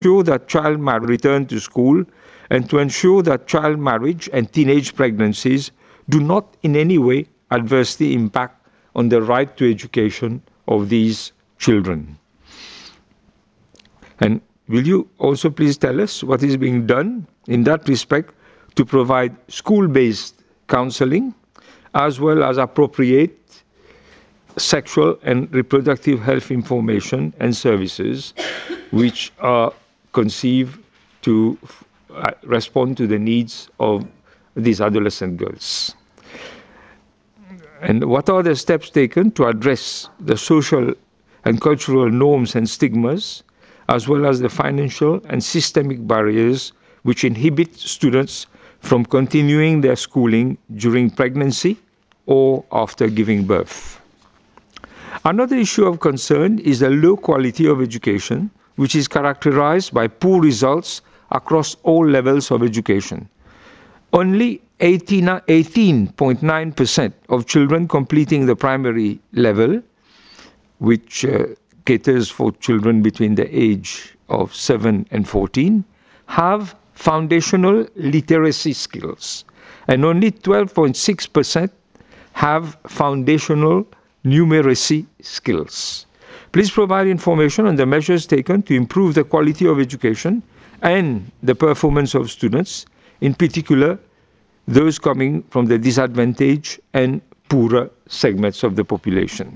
ensure that child marriage return to school and to ensure that child marriage and teenage pregnancies do not in any way adversely impact on the right to education of these children. And will you also please tell us what is being done in that respect to provide school-based counseling as well as appropriate sexual and reproductive health information and services which are conceived to respond to the needs of these adolescent girls? And what are the steps taken to address the social and cultural norms and stigmas, as well as the financial and systemic barriers which inhibit students from continuing their schooling during pregnancy or after giving birth? Another issue of concern is the low quality of education, which is characterized by poor results across all levels of education. Only 18.9% of children completing the primary level, which caters for children between the age of 7 and 14, have foundational literacy skills, and only 12.6% have foundational numeracy skills. Please provide information on the measures taken to improve the quality of education and the performance of students, in particular those coming from the disadvantaged and poorer segments of the population.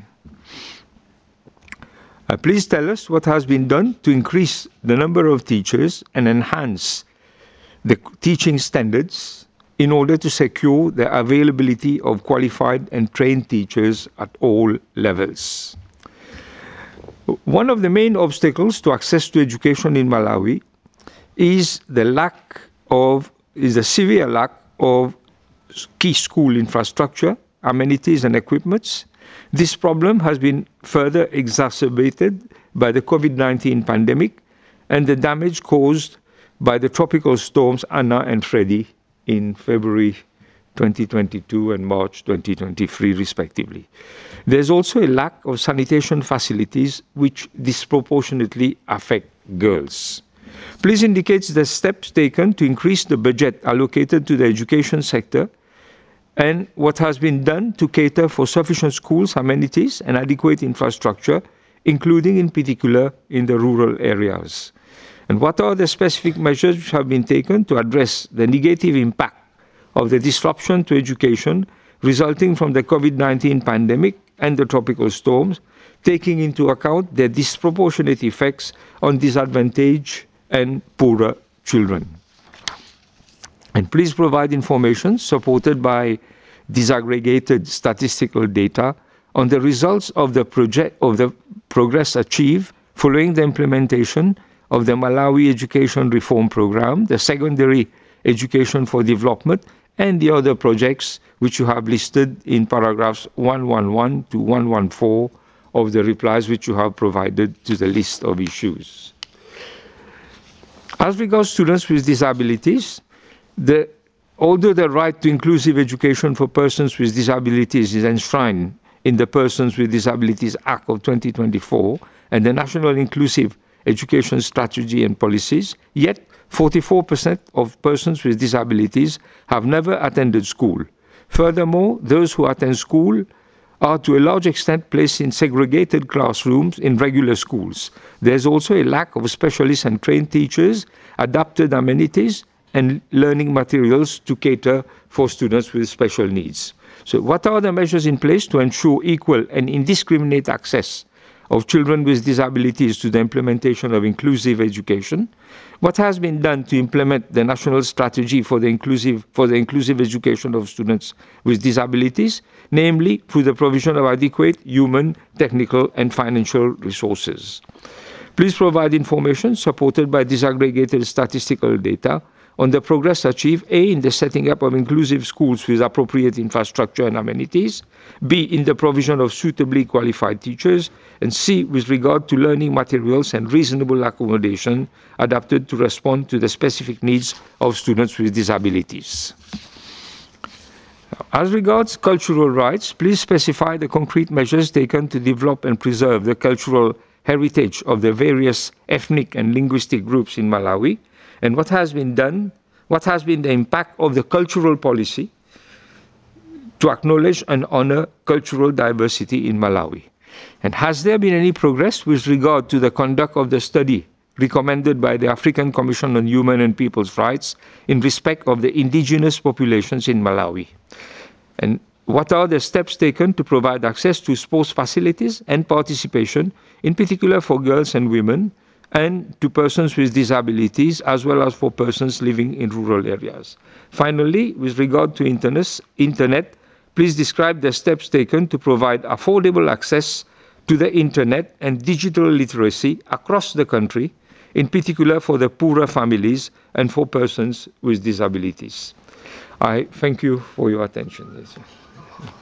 Please tell us what has been done to increase the number of teachers and enhance the teaching standards in order to secure the availability of qualified and trained teachers at all levels. One of the main obstacles to access to education in Malawi is the severe lack of key school infrastructure, amenities and equipments. This problem has been further exacerbated by the COVID-19 pandemic and the damage caused by the tropical storms Anna and Freddy in February 2022 and March 2023, respectively. There's also a lack of sanitation facilities which disproportionately affect girls. Please indicate the steps taken to increase the budget allocated to the education sector and what has been done to cater for sufficient schools, amenities, and adequate infrastructure, including in particular in the rural areas. And what are the specific measures which have been taken to address the negative impact of the disruption to education resulting from the COVID-19 pandemic and the tropical storms, taking into account their disproportionate effects on disadvantaged and poorer children? And please provide information supported by disaggregated statistical data on the results of the progress achieved following the implementation of the Malawi Education Reform Program, the Secondary Education for Development, and the other projects which you have listed in paragraphs 111 to 114 of the replies which you have provided to the list of issues. As regards students with disabilities, although the right to inclusive education for persons with disabilities is enshrined in the Persons with Disabilities Act of 2024 and the National Inclusive Education Strategy and Policies, yet 44% of persons with disabilities have never attended school. Furthermore, those who attend school are to a large extent placed in segregated classrooms in regular schools. There's also a lack of specialists and trained teachers, adapted amenities, and learning materials to cater for students with special needs. So what are the measures in place to ensure equal and indiscriminate access of children with disabilities to the implementation of inclusive education? What has been done to implement the national strategy for the inclusive education of students with disabilities, namely through the provision of adequate human, technical, and financial resources? Please provide information supported by disaggregated statistical data on the progress achieved, A, in the setting up of inclusive schools with appropriate infrastructure and amenities, B, in the provision of suitably qualified teachers, and C, with regard to learning materials and reasonable accommodation adapted to respond to the specific needs of students with disabilities. As regards cultural rights, please specify the concrete measures taken to develop and preserve the cultural heritage of the various ethnic and linguistic groups in Malawi, and what has been the impact of the cultural policy to acknowledge and honor cultural diversity in Malawi. And has there been any progress with regard to the conduct of the study recommended by the African Commission on Human and People's Rights in respect of the indigenous populations in Malawi? And what are the steps taken to provide access to sports facilities and participation, in particular for girls and women, and to persons with disabilities, as well as for persons living in rural areas? Finally, with regard to internet, please describe the steps taken to provide affordable access to the internet and digital literacy across the country, in particular for the poorer families and for persons with disabilities. I thank you for your attention.